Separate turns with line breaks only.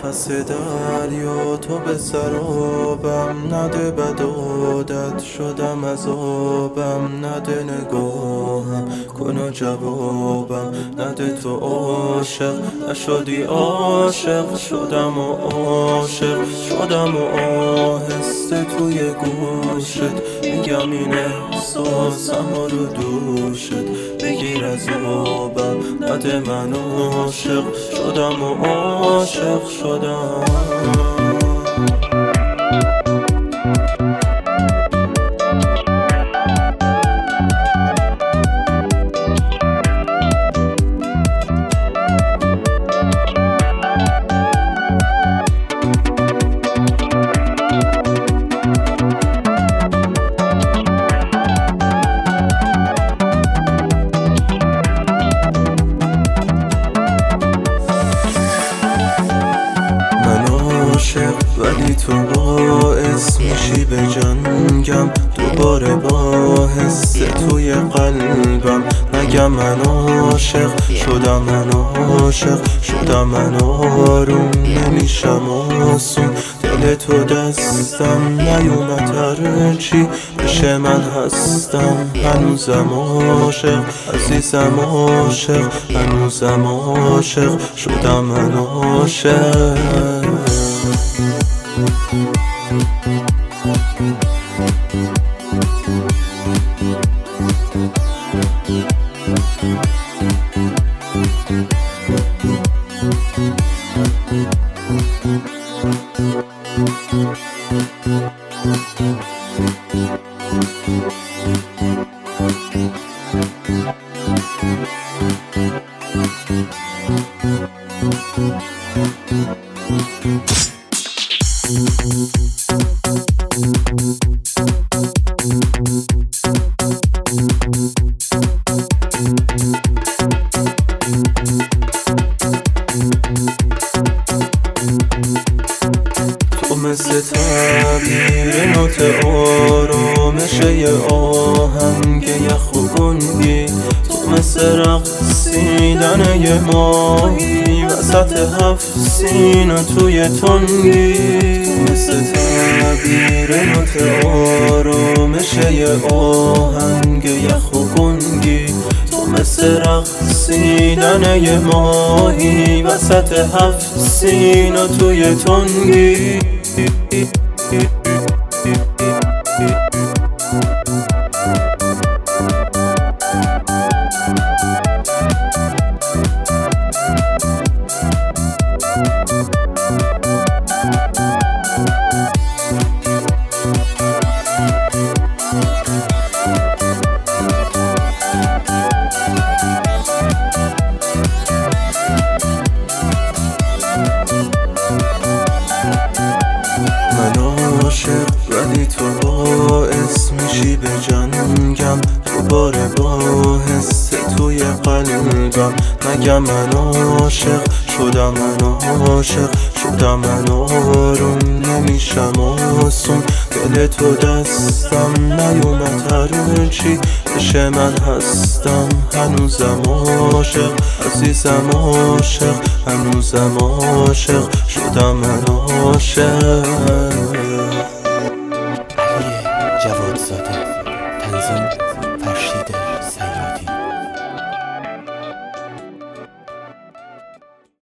نفس دریا تو به سرابم نده بدادت شدم عذابم نده نگاهم کن و جوابم نده تو عاشق نشدی عاشق شدم و عاشق شدم و آهسته توی گوشت میگم این احساسم رو دوشت بگیر از آبم نده من عاشق شدم و عاشق شدم ولی تو باعث میشی به جنگم دوباره با حس توی قلبم نگم من عاشق شدم من عاشق شدم من آروم نمیشم آسون دل تو دستم نیومد هرچی بشه من هستم هنوزم عاشق عزیزم عاشق هنوزم عاشق شدم من عاشق تو مثل تعبیر نوت آرامشه یه آهنگ یخ و گنگی تو مثل رقصیدن یه ماهی وسط هفت سینه توی تنگی تو مثل تعبیر نوت آرامشه یه آهنگ یخ و گنگی مثل رقصیدن یه ماهی وسط هفت سینه توی تنگی ولی تو باعث میشی به جنگم دوباره با حس توی قلبم نگم من عاشق شدم من عاشق شدم من آروم نمیشم آسون دل تو دستم نیومد هرچی بشه من هستم هنوزم عاشق عزیزم عاشق هنوزم عاشق شدم من عاشق